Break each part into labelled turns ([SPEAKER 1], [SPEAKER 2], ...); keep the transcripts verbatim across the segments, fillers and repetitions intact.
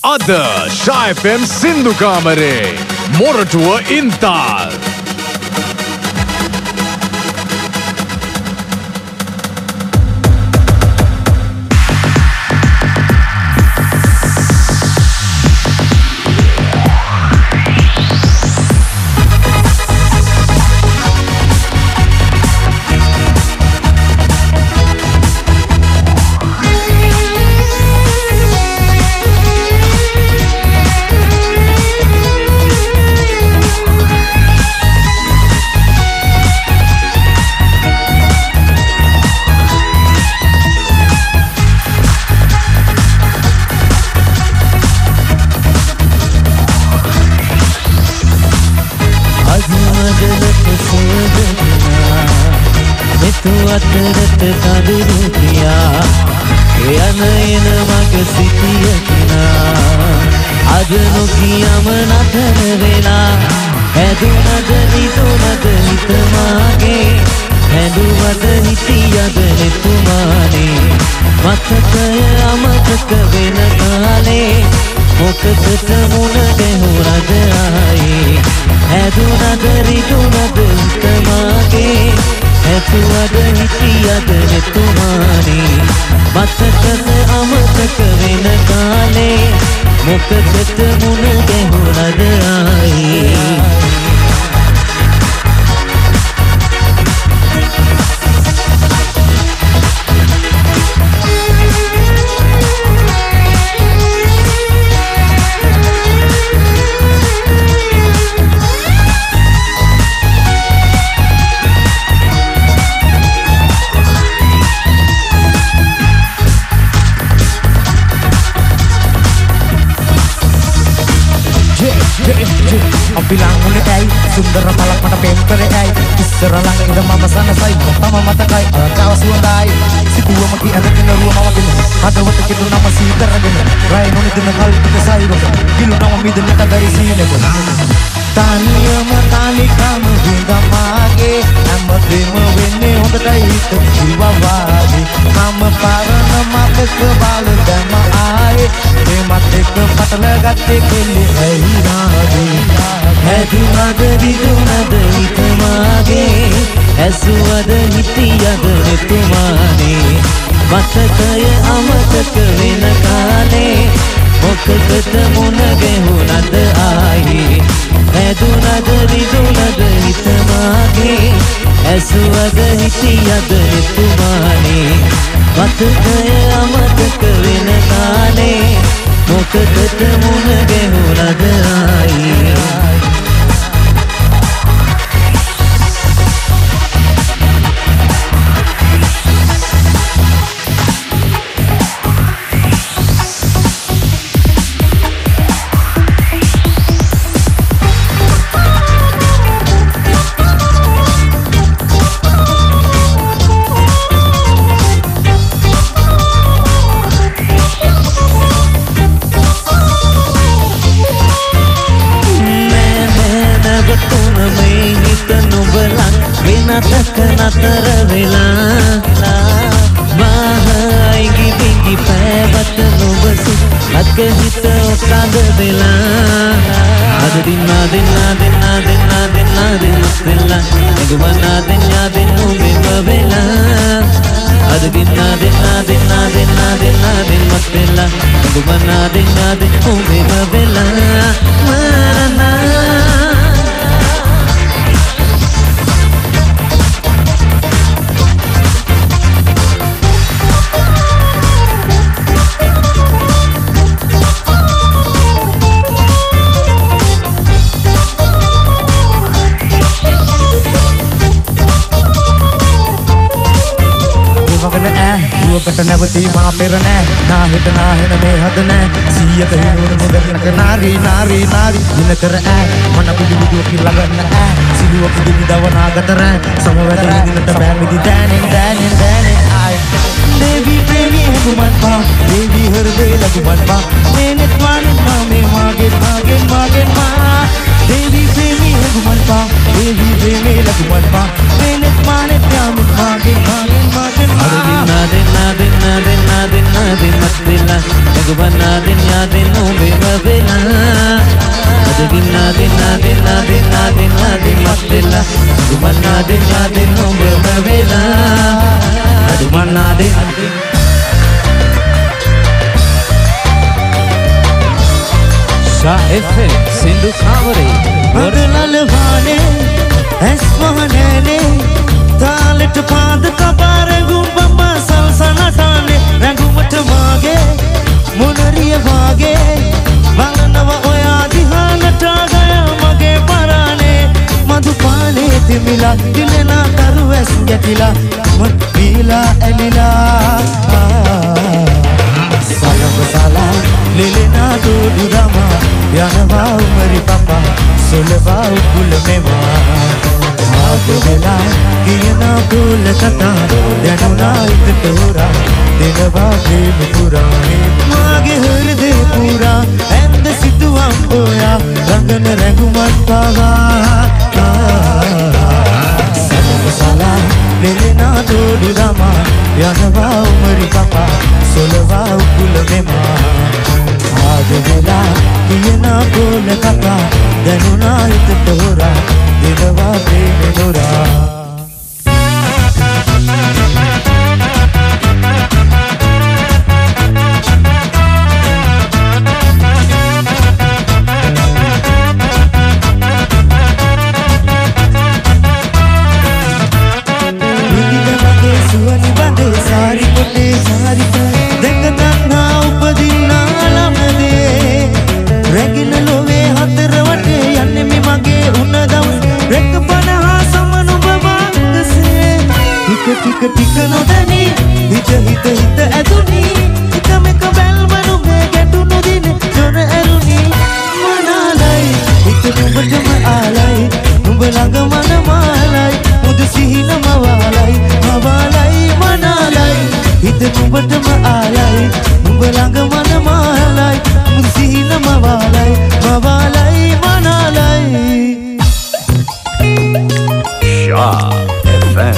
[SPEAKER 1] Ada Shy F M Sindhu Kamare Moratuwa Intal
[SPEAKER 2] අතරට කඳුරු කියා යන එන මග සිටිය කිනා අද නොකියම නතර වෙලා හැදුනද හිතුනද හිත මාගේ හැදුවද හිතියද නෙතුමානේ මතකය අමතක වෙන කාලේ මොකටද මුණ ගැහුණද ආයේ හැදුනද හිතුනද හිත මාගේ ඇතුවද හිටියද නෙතුමානේ මතකද අමතක වෙන කාලේ මොකටද මුණ ගැහුණද ආයේ
[SPEAKER 3] අපි ලංගුනේ ඇයි සුන්දර මලක් මට පෙම් කරේ ඇයි ඉස්සර ළඟ ඉඳ මම සනසයි තම මතකයි තව සුවඳයි සිතුවම කි ඇඳගෙන රුව මවගෙන හදවත කිදුනම සීතරගෙන රයි නොනිදින කල්පිත සයිරක කිලුනම මිදෙන්නට බැරි සීනක තනියම කාලිකම විඳමාගේ හැමදේම වෙන්නේ හොඳටයි හිත කිව්වා වාගේ මම පරණ මතක බාල දැම ආයේ මේ මතක පටල ගත්තේ කෙල්ලේ ඇයි නාගේ හැදුනද විදුනද හිත මාගේ ඇසුවද හිතියද නෙතුමානේ මතකය අමතක වෙන කාලේ මොකටද මුණ ගැහුණද ආයේ හැදුනද විදුනද හිත මාගේ ඇසුවද හිතියද නෙතුමානේ මතකය අමතක වෙන කාලේ මොකටද මුණ ගැහුණද ආයේ නතක නතර වෙලා බාහයි ගිබිගි පැවත නොබසු අත්ක හිත ඔක්කාද වෙලා අද දින්නා දෙන්නා දෙන්නා දෙන්නා දෙන්නා දෙන්නස් වෙලා එගුවන්නා දෙන්නා දෙන්නු මෙම වෙලා අද දින්නා දෙන්නා දෙන්නා දෙන්නා දෙන්නා දෙන්නස් වෙලා එගුවන්නා දෙන්නා දෙන්නු මෙම වෙලා මරනා කට නැවතී මා පෙර නෑ නා හිත නා හෙන මේ හද නෑ සීයක හිනුන මුදලක නාරි නාරි නාරි දින කර ඈ මන බුදු බුදු කිලගන්න ඈ සිදුව පුදුමි දවනාගත රෑ සමවැද දිනට බෑමිදි දෑනෙන් දෑනෙන් දෑනෙන් ආයි දේවි ප්‍රේමී හුමන් පා දේවි හෘදේ ලගුමන් පා මේනෙත් මානෙත් මා මේ මාගේ මාගේ මාගේ මා දේවි ප්‍රේමී හුමන් පා දේවි ප්‍රේමී ලගුමන් පා මේනෙත් මානෙත් යාමෙත් මාගේ මාගේ මාගේ මා දෙන්නා දෙන්නා දෙන්නා දෙන්නා දෙන්නා දෙන්නත් වෙලා එගුවන්නා දෙන්නා දෙන්නු
[SPEAKER 2] වෙලා අද දින්න දින්න දින්න දින්න දින්න දින්නක් වෙලා දුමන්නා දින්න දින්න ඔබම වෙලා දුමන්නා දින්න Sha F M Sindhu Kamare
[SPEAKER 3] Badalal vaane Esmane Talet paad kabare gumbamba salsana tane rangumat mage munariya wage walanawa oya dihanata gaya mage parane madhupane timila dilena taruwes gatila mila elila salam salam lilena dudama yanawa umari papa solva ukul mema Aagela kiyana bol kata danuna ittora denwa prem pura mage hurde pura end sidduam oya rangan rangumat pawa salam salam lelena dodu dama yanawa umari papa solva ukul mema Aagela kiyana bol kata danuna ittora denwa prem pura Tika tika no dani hita hita hita aduni tika meka bel manu me getu no dine jona eruni manalai hita numbata ma alai numbalaga mana malai mudu sihina mawalai mawalai manalai hita numbata ma alai numbalaga mana malai mudu sihina mawalai mawalai manalai
[SPEAKER 1] Sha F M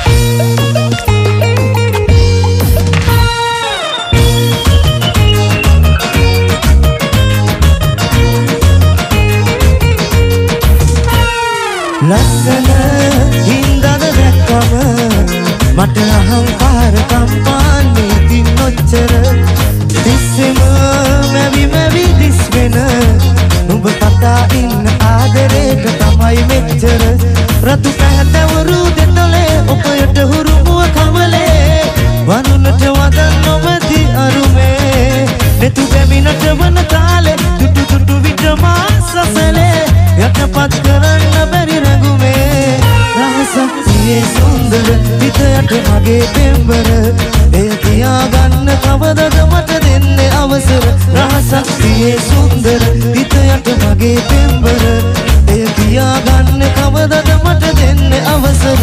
[SPEAKER 3] ලස්සන හින්දද දැක්කම මට අහංකාර කම්පාන්නේ තින් නොච්චර තිස්සෙම මැවි මැවි දිස් වෙන නුඹ කතා ඉන්න ආදරේට තමයි මෙච්චර රතු පැහැතවරු දෙතලේ ඔපයට හුරුමුව කමලේ වනුනට වදන් නොමැති අරුමේ නෙතු බැමිනට වන තාලේ දුටු දුටු විට මාසසලේ යටපත් කරන්න බැරි රඟුමේ රහසක් සියේ සුන්දර හිතයට මගේ පෙම්බර එය කියාගන්න කවදද මට දෙන්නේ අවසර රහසක් සියේ සුන්දර හිතයට මගේ පෙම්බර එය කියාගන්න කවදද මට දෙන්නේ අවසර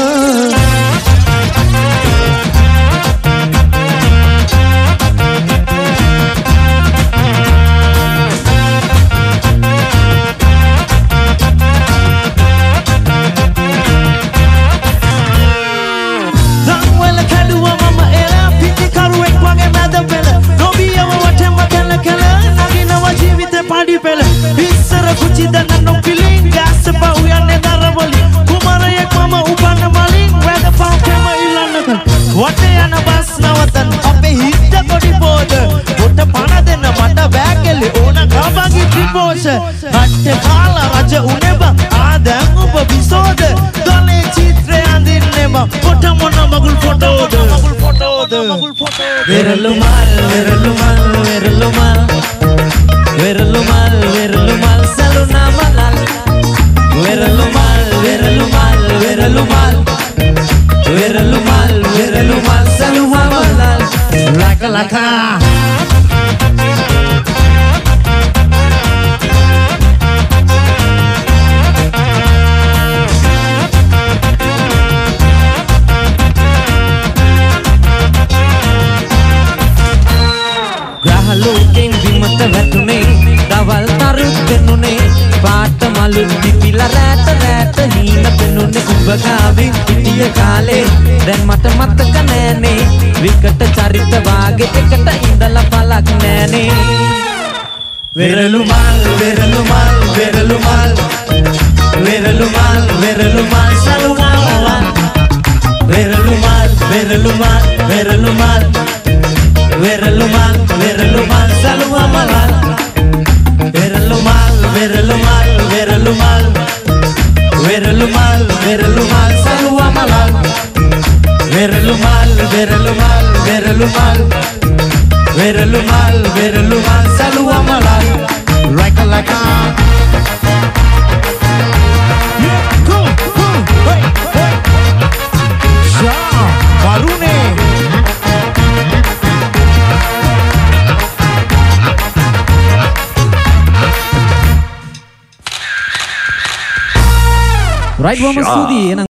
[SPEAKER 3] වටේ යන බස් නවතන අපේ හිත කොටි පොද පොට පණ දෙන්න මට බෑකෙලි ඕන ගබගි ත්‍රිපෝෂ හට්ට කාලා රජ උනේ බං ආදැන් ඔබ විසෝද ගලේ චිත්‍රය අඳින්නේ බං පොට මොන මගුල් ෆොටෝද මගුල් ෆොටෝද මගුල් ෆොටෝද
[SPEAKER 2] වෙරළු මල් වෙරළු මල් වෙරළු මල් වෙරළු මල් වෙරළු මල් සලුනා මලල් වෙරළු මල් වෙරළු මල් වෙරළු මල් වෙරළු මල් වෙරළු මල් සලුනා මලල් ලක ලකා ග්‍රහලෝකෙන් විමත වැටුනේ දවල් තරුත් පෙනුනේ පාට මලු පිපිලා රැට රැට හීන පෙනුනේ උඹ ගාවින් පිටිය කාලේ දැන් මට මතක නෑනේ විකට චරිත වාගේ එකට ඉඳලා පළක් නෑනේ Veralumal, veralumal, veralumal, veralumal, veralumal, selalu amalan. Veralumal, veralumal, veralumal, veralumal, veralumal, selalu amalan. Veralumal, veralumal, veralumal, veralumal, veralumal, selalu amalan. Veralumal, veralumal, veralumal, veralumal, veralumal, selalu amalan.
[SPEAKER 3] Like a like a yeah, cool, cool, hey, hey. Syah, baru nih.
[SPEAKER 2] Right, Muhammad Sudi.